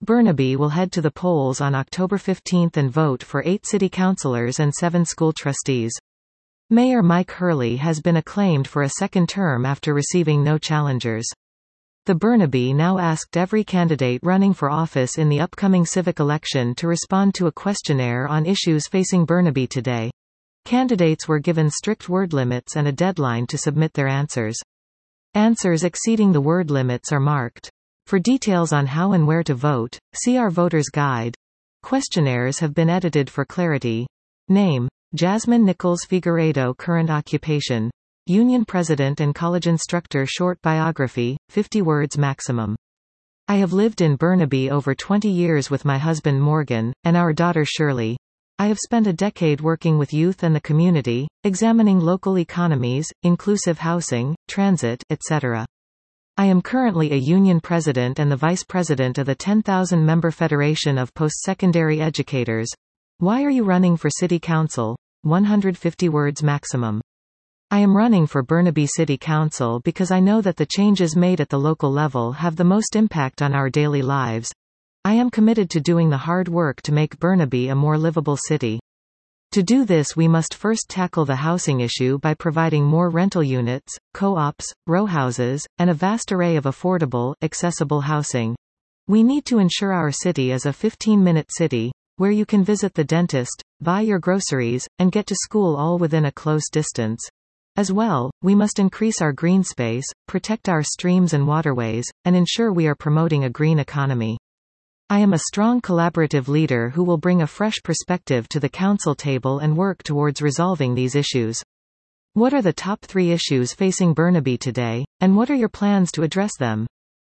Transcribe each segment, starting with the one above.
Burnaby will head to the polls on October 15 and vote for 8 city councilors and 7 school trustees. Mayor Mike Hurley has been acclaimed for a second term after receiving no challengers. The Burnaby now asked every candidate running for office in the upcoming civic election to respond to a questionnaire on issues facing Burnaby today. Candidates were given strict word limits and a deadline to submit their answers. Answers exceeding the word limits are marked. For details on how and where to vote, see our voter's guide. Questionnaires have been edited for clarity. Name: Jasmine Nichols Figueiredo. Current occupation: Union President and college instructor. Short biography, 50 words maximum. I have lived in Burnaby over 20 years with my husband Morgan, and our daughter Shirley. I have spent a decade working with youth and the community, examining local economies, inclusive housing, transit, etc. I am currently a union president and the vice president of the 10,000-member Federation of Post-Secondary Educators. Why are you running for city council? 150 words maximum. I am running for Burnaby City Council because I know that the changes made at the local level have the most impact on our daily lives. I am committed to doing the hard work to make Burnaby a more livable city. To do this, we must first tackle the housing issue by providing more rental units, co-ops, row houses, and a vast array of affordable, accessible housing. We need to ensure our city is a 15-minute city, where you can visit the dentist, buy your groceries, and get to school all within a close distance. As well, we must increase our green space, protect our streams and waterways, and ensure we are promoting a green economy. I am a strong collaborative leader who will bring a fresh perspective to the council table and work towards resolving these issues. What are the top 3 issues facing Burnaby today, and what are your plans to address them?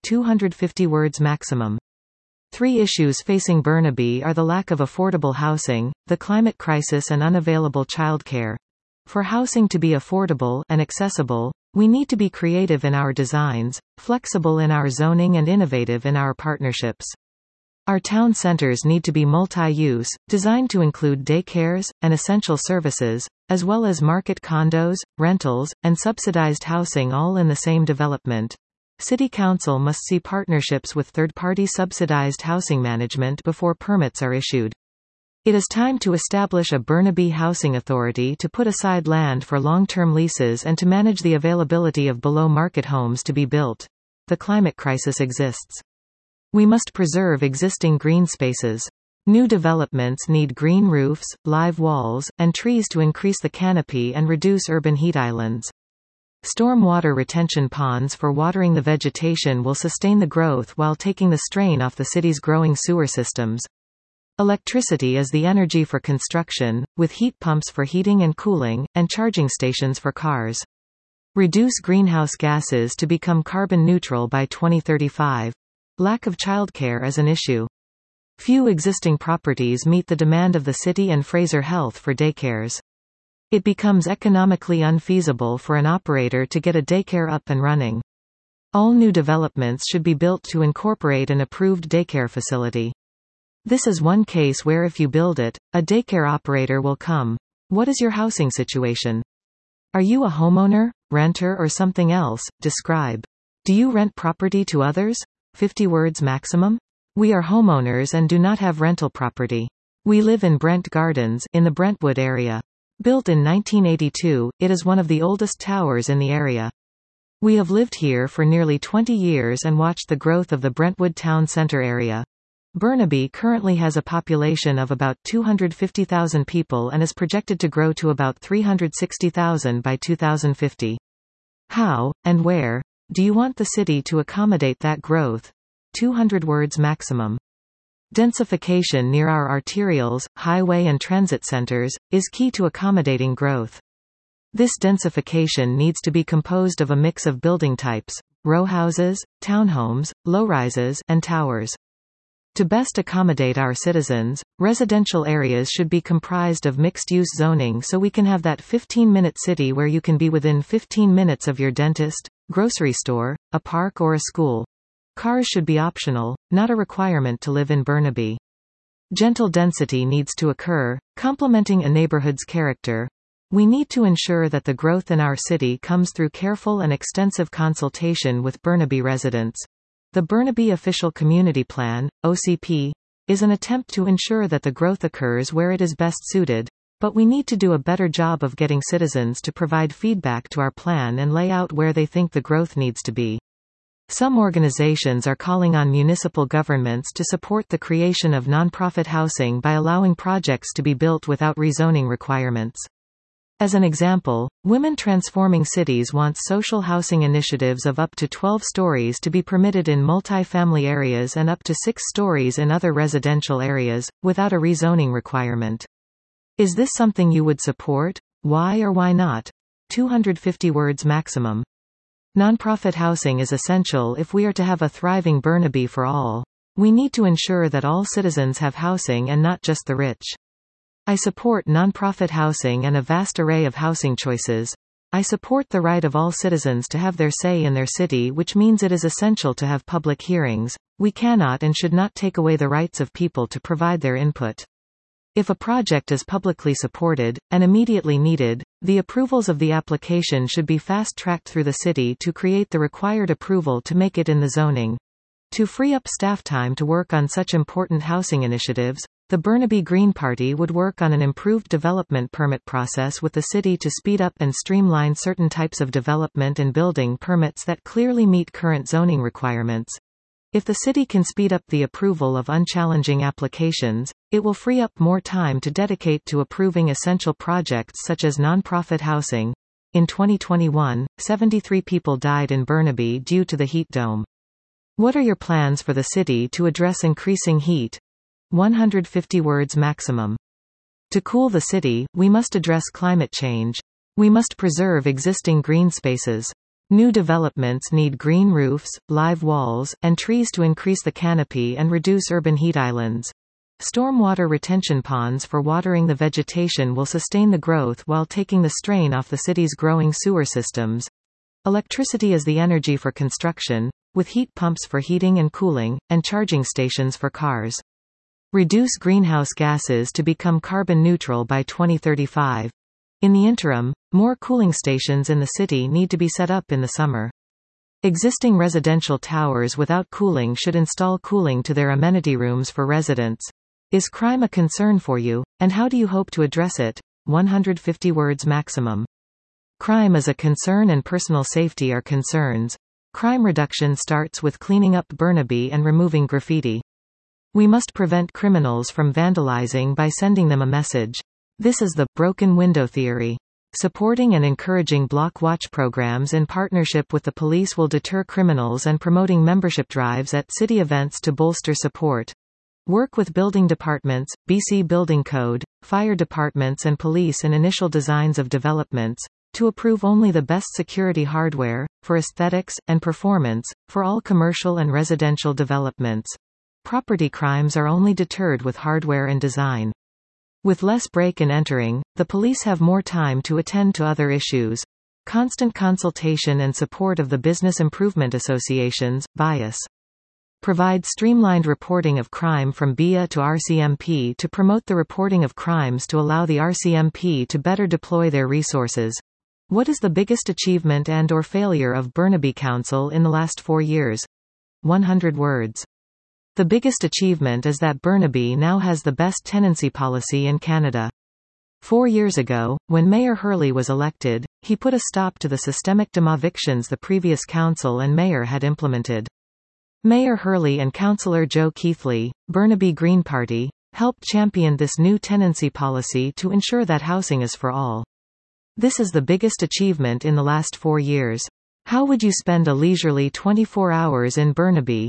250 words maximum. 3 issues facing Burnaby are the lack of affordable housing, the climate crisis, and unavailable childcare. For housing to be affordable and accessible, we need to be creative in our designs, flexible in our zoning, and innovative in our partnerships. Our town centers need to be multi-use, designed to include daycares, and essential services, as well as market condos, rentals, and subsidized housing all in the same development. City Council must see partnerships with third-party subsidized housing management before permits are issued. It is time to establish a Burnaby Housing Authority to put aside land for long-term leases and to manage the availability of below-market homes to be built. The climate crisis exists. We must preserve existing green spaces. New developments need green roofs, live walls, and trees to increase the canopy and reduce urban heat islands. Stormwater retention ponds for watering the vegetation will sustain the growth while taking the strain off the city's growing sewer systems. Electricity is the energy for construction, with heat pumps for heating and cooling, and charging stations for cars. Reduce greenhouse gases to become carbon neutral by 2035. Lack of childcare is an issue. Few existing properties meet the demand of the city and Fraser Health for daycares. It becomes economically unfeasible for an operator to get a daycare up and running. All new developments should be built to incorporate an approved daycare facility. This is one case where if you build it, a daycare operator will come. What is your housing situation? Are you a homeowner, renter, or something else? Describe. Do you rent property to others? 50 words maximum. We are homeowners and do not have rental property. We live in Brent Gardens, in the Brentwood area. Built in 1982, it is one of the oldest towers in the area. We have lived here for nearly 20 years and watched the growth of the Brentwood town center area. Burnaby currently has a population of about 250,000 people and is projected to grow to about 360,000 by 2050. How, and where, do you want the city to accommodate that growth? 200 words maximum. Densification near our arterials, highway and transit centers, is key to accommodating growth. This densification needs to be composed of a mix of building types: row houses, townhomes, low-rises, and towers. To best accommodate our citizens, residential areas should be comprised of mixed-use zoning so we can have that 15-minute city where you can be within 15 minutes of your dentist, grocery store, a park, or a school. Cars should be optional, not a requirement to live in Burnaby. Gentle density needs to occur, complementing a neighborhood's character. We need to ensure that the growth in our city comes through careful and extensive consultation with Burnaby residents. The Burnaby Official Community Plan, OCP, is an attempt to ensure that the growth occurs where it is best suited, but we need to do a better job of getting citizens to provide feedback to our plan and lay out where they think the growth needs to be. Some organizations are calling on municipal governments to support the creation of nonprofit housing by allowing projects to be built without rezoning requirements. As an example, Women Transforming Cities wants social housing initiatives of up to 12 stories to be permitted in multi-family areas and up to 6 stories in other residential areas, without a rezoning requirement. Is this something you would support? Why or why not? 250 words maximum. Nonprofit housing is essential if we are to have a thriving Burnaby for all. We need to ensure that all citizens have housing and not just the rich. I support nonprofit housing and a vast array of housing choices. I support the right of all citizens to have their say in their city, which means it is essential to have public hearings. We cannot and should not take away the rights of people to provide their input. If a project is publicly supported, and immediately needed, the approvals of the application should be fast-tracked through the city to create the required approval to make it in the zoning. To free up staff time to work on such important housing initiatives, the Burnaby Green Party would work on an improved development permit process with the city to speed up and streamline certain types of development and building permits that clearly meet current zoning requirements. If the city can speed up the approval of unchallenging applications, it will free up more time to dedicate to approving essential projects such as nonprofit housing. In 2021, 73 people died in Burnaby due to the heat dome. What are your plans for the city to address increasing heat? 150 words maximum. To cool the city, we must address climate change. We must preserve existing green spaces. New developments need green roofs, live walls, and trees to increase the canopy and reduce urban heat islands. Stormwater retention ponds for watering the vegetation will sustain the growth while taking the strain off the city's growing sewer systems. Electricity is the energy for construction, with heat pumps for heating and cooling, and charging stations for cars. Reduce greenhouse gases to become carbon neutral by 2035. In the interim, more cooling stations in the city need to be set up in the summer. Existing residential towers without cooling should install cooling to their amenity rooms for residents. Is crime a concern for you, and how do you hope to address it? 150 words maximum. Crime is a concern and personal safety are concerns. Crime reduction starts with cleaning up Burnaby and removing graffiti. We must prevent criminals from vandalizing by sending them a message. This is the broken window theory. Supporting and encouraging block watch programs in partnership with the police will deter criminals, and promoting membership drives at city events to bolster support. Work with building departments, BC Building Code, fire departments and police in initial designs of developments, to approve only the best security hardware, for aesthetics, and performance, for all commercial and residential developments. Property crimes are only deterred with hardware and design. With less break and entering, the police have more time to attend to other issues. Constant consultation and support of the business improvement associations, BIAS. Provide streamlined reporting of crime from BIA to RCMP to promote the reporting of crimes to allow the RCMP to better deploy their resources. What is the biggest achievement and/or failure of Burnaby Council in the last 4 years? 100 words. The biggest achievement is that Burnaby now has the best tenancy policy in Canada. 4 years ago, when Mayor Hurley was elected, he put a stop to the systemic demevictions the previous council and mayor had implemented. Mayor Hurley and Councillor Joe Keithley, Burnaby Green Party, helped champion this new tenancy policy to ensure that housing is for all. This is the biggest achievement in the last 4 years. How would you spend a leisurely 24 hours in Burnaby?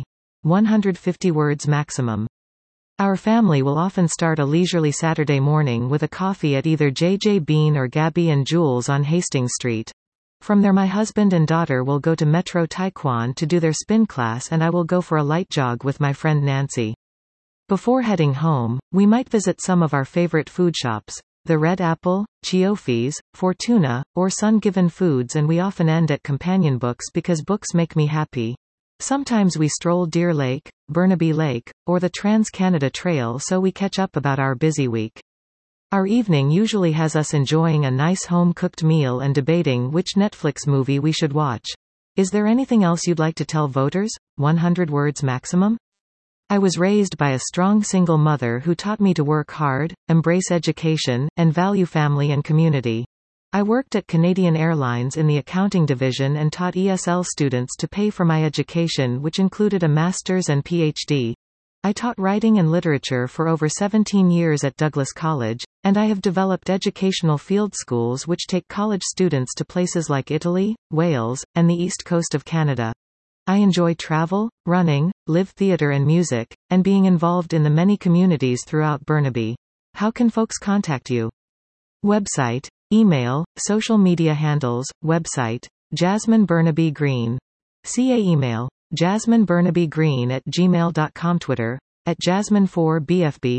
150 words maximum. Our family will often start a leisurely Saturday morning with a coffee at either JJ Bean or Gabby and Jules on Hastings Street. From there my husband and daughter will go to Metro Taekwondo to do their spin class, and I will go for a light jog with my friend Nancy. Before heading home, we might visit some of our favorite food shops, the Red Apple, Chioffi's, Fortuna, or Sun Given Foods, and we often end at companion books because books make me happy. Sometimes we stroll Deer Lake, Burnaby Lake, or the Trans-Canada Trail so we catch up about our busy week. Our evening usually has us enjoying a nice home-cooked meal and debating which Netflix movie we should watch. Is there anything else you'd like to tell voters? 100 words maximum? I was raised by a strong single mother who taught me to work hard, embrace education, and value family and community. I worked at Canadian Airlines in the accounting division and taught ESL students to pay for my education, which included a master's and PhD. I taught writing and literature for over 17 years at Douglas College, and I have developed educational field schools which take college students to places like Italy, Wales, and the east coast of Canada. I enjoy travel, running, live theatre and music, and being involved in the many communities throughout Burnaby. How can folks contact you? Website, email, social media handles, website, Jasmine Burnaby Green. CA email, jasmineburnabygreen@gmail.com. Twitter, @jasmine4bfb,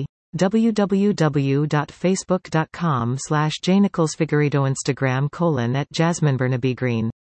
www.facebook.com/jnicholsfigueredo. Instagram @jasmineburnabygreen.